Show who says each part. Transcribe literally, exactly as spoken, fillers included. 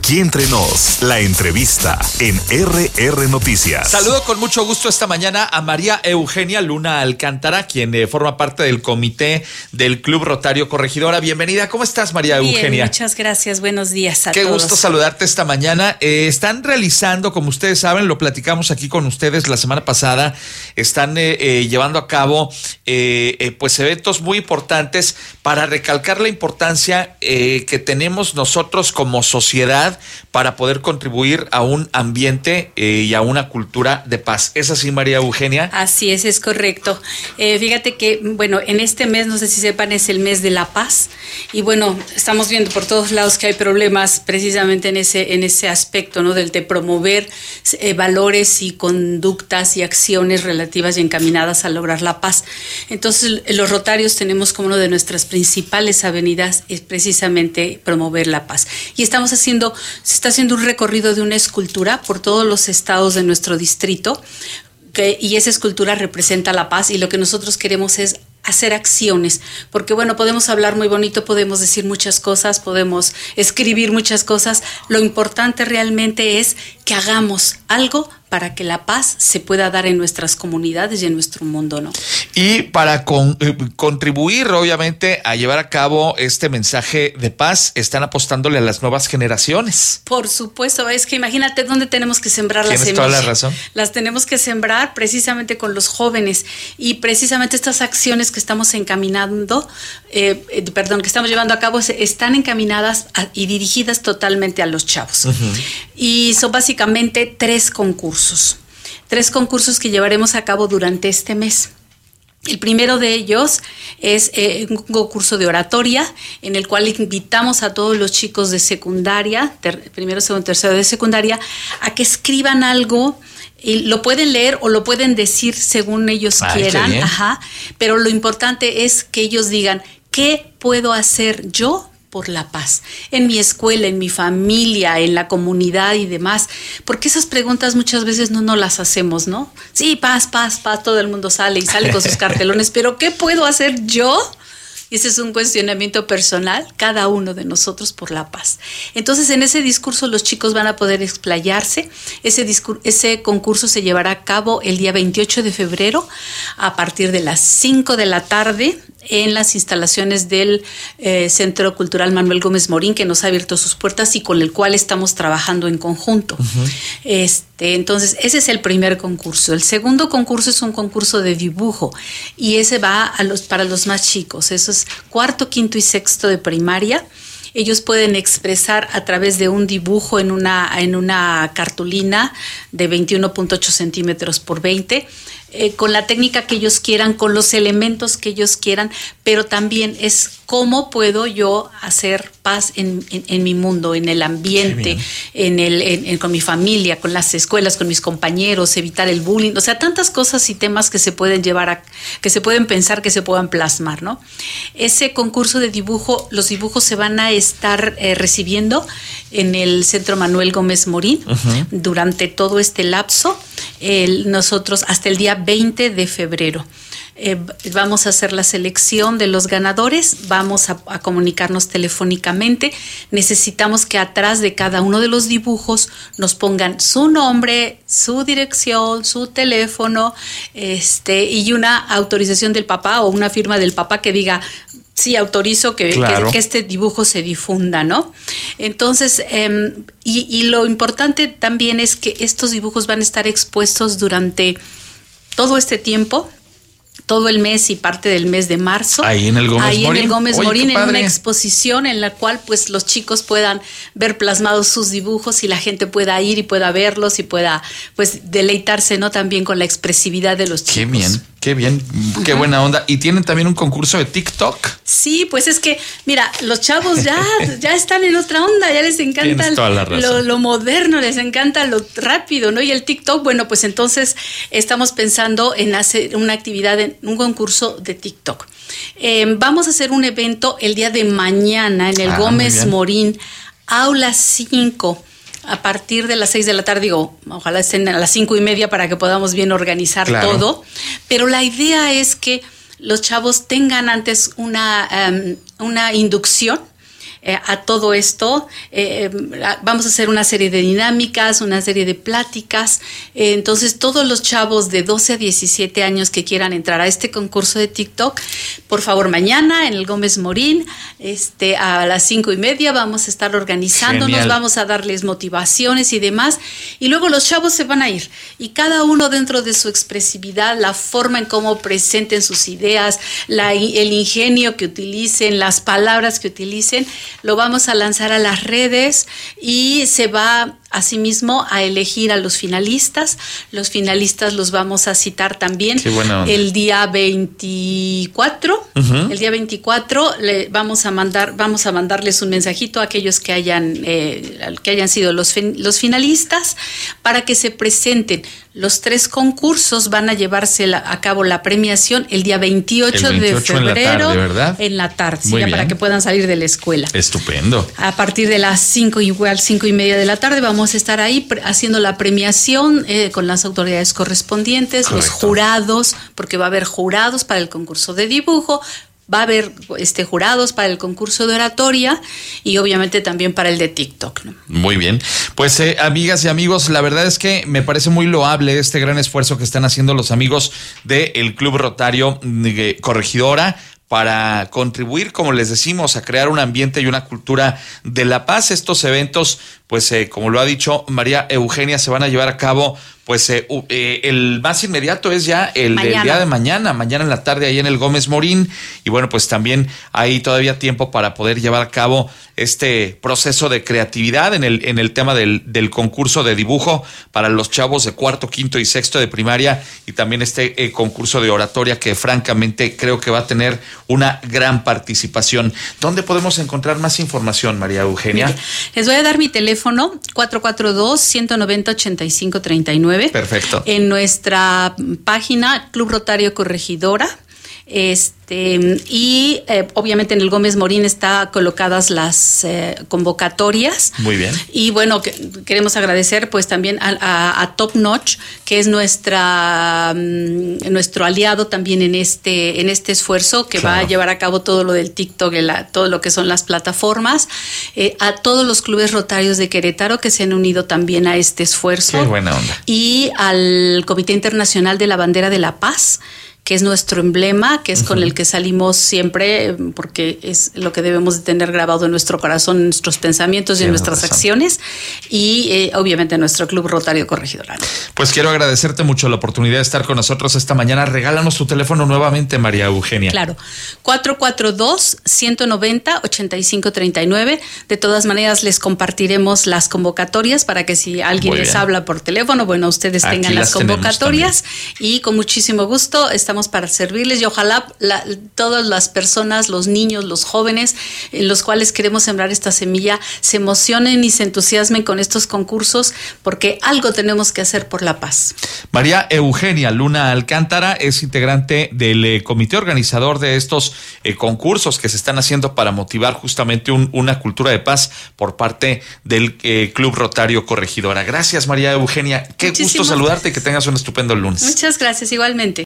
Speaker 1: Aquí entre nos, la entrevista en R R Noticias.
Speaker 2: Saludo con mucho gusto esta mañana a María Eugenia Luna Alcántara, quien eh, forma parte del comité del Club Rotario Corregidora. Bienvenida, ¿cómo estás, María
Speaker 3: Bien,
Speaker 2: Eugenia?
Speaker 3: Muchas gracias, buenos días a
Speaker 2: Qué
Speaker 3: todos.
Speaker 2: gusto saludarte esta mañana. Eh, están realizando, como ustedes saben, lo platicamos aquí con ustedes la semana pasada, están eh, eh, llevando a cabo eh, eh, pues eventos muy importantes para recalcar la importancia eh, que tenemos nosotros como sociedad para poder contribuir a un ambiente eh, y a una cultura de paz. ¿Es así, María Eugenia?
Speaker 3: Así es, es correcto. Eh, fíjate que, bueno, en este mes, no sé si sepan, es el mes de la paz. Y bueno, estamos viendo por todos lados que hay problemas precisamente en ese, en ese aspecto, ¿no? Del de promover eh, valores y conductas y acciones relativas y encaminadas a lograr la paz. Entonces, los rotarios tenemos como una de nuestras principales avenidas es precisamente promover la paz. Y estamos haciendo se está haciendo un recorrido de una escultura por todos los estados de nuestro distrito, que, y esa escultura representa la paz, y lo que nosotros queremos es hacer acciones, porque bueno, podemos hablar muy bonito, podemos decir muchas cosas, podemos escribir muchas cosas, lo importante realmente es que hagamos algo para que la paz se pueda dar en nuestras comunidades y en nuestro mundo, ¿no?
Speaker 2: Y para con, eh, contribuir, obviamente, a llevar a cabo este mensaje de paz, están apostándole a las nuevas generaciones.
Speaker 3: Por supuesto, es que imagínate dónde tenemos que sembrar las semillas.
Speaker 2: Tienes toda la razón.
Speaker 3: Las tenemos que sembrar precisamente con los jóvenes, y precisamente estas acciones que estamos encaminando, eh, eh, perdón, que estamos llevando a cabo, están encaminadas a, y dirigidas totalmente a los chavos. Uh-huh. Y son básicamente tres concursos, tres concursos que llevaremos a cabo durante este mes. El primero de ellos es eh, un concurso de oratoria, en el cual invitamos a todos los chicos de secundaria, ter, primero, segundo, tercero de secundaria, a que escriban algo. Y lo pueden leer o lo pueden decir según ellos Ay, quieran, ajá, pero lo importante es que ellos digan, ¿qué puedo hacer yo por la paz? En mi escuela, en mi familia, en la comunidad y demás, porque esas preguntas muchas veces no nos las hacemos, ¿no? Sí, paz, paz, paz, todo el mundo sale y sale con sus cartelones, pero ¿qué puedo hacer yo? Y ese es un cuestionamiento personal, cada uno de nosotros, por la paz. Entonces, en ese discurso los chicos van a poder explayarse. Ese, discur- ese concurso se llevará a cabo el día veintiocho de febrero a partir de las cinco de la tarde en las instalaciones del eh, Centro Cultural Manuel Gómez Morín, que nos ha abierto sus puertas y con el cual estamos trabajando en conjunto. Uh-huh. Este, entonces, ese es el primer concurso. El segundo concurso es un concurso de dibujo, y ese va a los, para los más chicos. Eso es cuarto, quinto y sexto de primaria. Ellos pueden expresar a través de un dibujo en una, en una cartulina de veintiuno punto ocho centímetros por veinte, eh, con la técnica que ellos quieran, con los elementos que ellos quieran, pero también es cómo puedo yo hacer paz en, en, en mi mundo, en el ambiente, en el, en, en, con mi familia, con las escuelas, con mis compañeros, evitar el bullying, o sea, tantas cosas y temas que se pueden llevar a, que se pueden pensar, que se puedan plasmar, ¿no? Ese concurso de dibujo, los dibujos se van a estar eh, recibiendo en el Centro Manuel Gómez Morín uh-huh. durante todo este lapso, eh, nosotros hasta el día veinte de febrero. Eh, vamos a hacer la selección de los ganadores, vamos a, a comunicarnos telefónicamente. Necesitamos que atrás de cada uno de los dibujos nos pongan su nombre, su dirección, su teléfono, este, y una autorización del papá o una firma del papá que diga sí, autorizo que, claro. que, que este dibujo se difunda, ¿no? Entonces, eh, y, y lo importante también es que estos dibujos van a estar expuestos durante todo este tiempo, todo el mes y parte del mes de marzo.
Speaker 2: Ahí en el Gómez
Speaker 3: Ahí
Speaker 2: Morín.
Speaker 3: en el Gómez
Speaker 2: Oye,
Speaker 3: Morín, en una exposición en la cual pues los chicos puedan ver plasmados sus dibujos y la gente pueda ir y pueda verlos y pueda pues deleitarse, ¿no? También con la expresividad de los chicos.
Speaker 2: Qué bien, qué bien, qué uh-huh. buena onda. ¿Y tienen también un concurso de TikTok?
Speaker 3: Sí, pues es que, mira, los chavos ya, ya están en otra onda, ya les encanta lo, lo moderno, les encanta lo rápido, ¿no? Y el TikTok, bueno, pues entonces estamos pensando en hacer una actividad, en un concurso de TikTok. Eh, vamos a hacer un evento el día de mañana en el ah, Gómez Morín, aula cinco. A partir de las seis de la tarde, digo, ojalá estén a las cinco y media para que podamos bien organizar claro. todo. Pero la idea es que los chavos tengan antes una, um, una inducción eh, a todo esto. Eh, vamos a hacer una serie de dinámicas, una serie de pláticas. Eh, entonces, todos los chavos de doce a diecisiete años que quieran entrar a este concurso de TikTok, por favor, mañana en el Gómez Morín, este, a las cinco y media vamos a estar organizándonos, Genial. Vamos a darles motivaciones y demás, y luego los chavos se van a ir, y cada uno dentro de su expresividad, la forma en cómo presenten sus ideas, la, el ingenio que utilicen, las palabras que utilicen, lo vamos a lanzar a las redes y se va asimismo a elegir a los finalistas. Los finalistas los vamos a citar también el día veinticuatro. Uh-huh. El día veinticuatro le vamos a mandar, vamos a mandarles un mensajito a aquellos que hayan, eh, que hayan sido los, los finalistas para que se presenten. Los tres concursos van a llevarse la, a cabo la premiación el día veintiocho, el veintiocho de febrero. En la tarde, ¿verdad? En la tarde, sí, ya para que puedan salir de la escuela.
Speaker 2: Estupendo.
Speaker 3: A partir de las cinco, igual cinco y media de la tarde, vamos a estar ahí pre- haciendo la premiación eh, con las autoridades correspondientes, Correcto. Los jurados, porque va a haber jurados para el concurso de dibujo, va a haber este, jurados para el concurso de oratoria y obviamente también para el de TikTok, ¿no?
Speaker 2: Muy bien. Pues eh, amigas y amigos, la verdad es que me parece muy loable este gran esfuerzo que están haciendo los amigos del Club Rotario de Corregidora para contribuir, como les decimos, a crear un ambiente y una cultura de la paz. Estos eventos, pues eh, como lo ha dicho María Eugenia, se van a llevar a cabo, pues eh, eh, el más inmediato es ya el mañana. Del día de mañana, mañana en la tarde ahí en el Gómez Morín, y bueno, pues también hay todavía tiempo para poder llevar a cabo este proceso de creatividad en el, en el tema del, del concurso de dibujo para los chavos de cuarto, quinto y sexto de primaria, y también este eh, concurso de oratoria que francamente creo que va a tener una gran participación. ¿Dónde podemos encontrar más información, María Eugenia?
Speaker 3: Mire, les voy a dar mi teléfono, cuatro cuatro dos, uno nueve cero, ocho cinco tres nueve.
Speaker 2: Perfecto.
Speaker 3: En nuestra página Club Rotario Corregidora. Este, y eh, obviamente en el Gómez Morín está colocadas las eh, convocatorias.
Speaker 2: Muy bien.
Speaker 3: Y bueno, que, queremos agradecer pues también a, a, a Top Notch, que es nuestra um, nuestro aliado también en este en este esfuerzo que claro. va a llevar a cabo todo lo del TikTok, la, todo lo que son las plataformas, eh, a todos los clubes rotarios de Querétaro que se han unido también a este esfuerzo.
Speaker 2: Qué buena onda.
Speaker 3: Y al Comité Internacional de la Bandera de la Paz, que es nuestro emblema, que es uh-huh. con el que salimos siempre, porque es lo que debemos de tener grabado en nuestro corazón, en nuestros pensamientos y en nuestras razón. acciones, y eh, obviamente nuestro Club Rotario Corregidora.
Speaker 2: Pues quiero agradecerte mucho la oportunidad de estar con nosotros esta mañana. Regálanos tu teléfono nuevamente, María Eugenia.
Speaker 3: Claro, cuatro cuatro dos, uno nueve cero, ocho cinco tres nueve. De todas maneras, les compartiremos las convocatorias para que si alguien les habla por teléfono, bueno, ustedes Aquí tengan las, las convocatorias, y con muchísimo gusto estamos para servirles, y ojalá la, todas las personas, los niños, los jóvenes en los cuales queremos sembrar esta semilla se emocionen y se entusiasmen con estos concursos, porque algo tenemos que hacer por la paz.
Speaker 2: María Eugenia Luna Alcántara es integrante del eh, comité organizador de estos eh, concursos que se están haciendo para motivar justamente un, una cultura de paz por parte del eh, Club Rotario Corregidora. Gracias, María Eugenia. Qué Muchísimas gusto saludarte y que tengas un estupendo lunes.
Speaker 3: Muchas gracias, igualmente.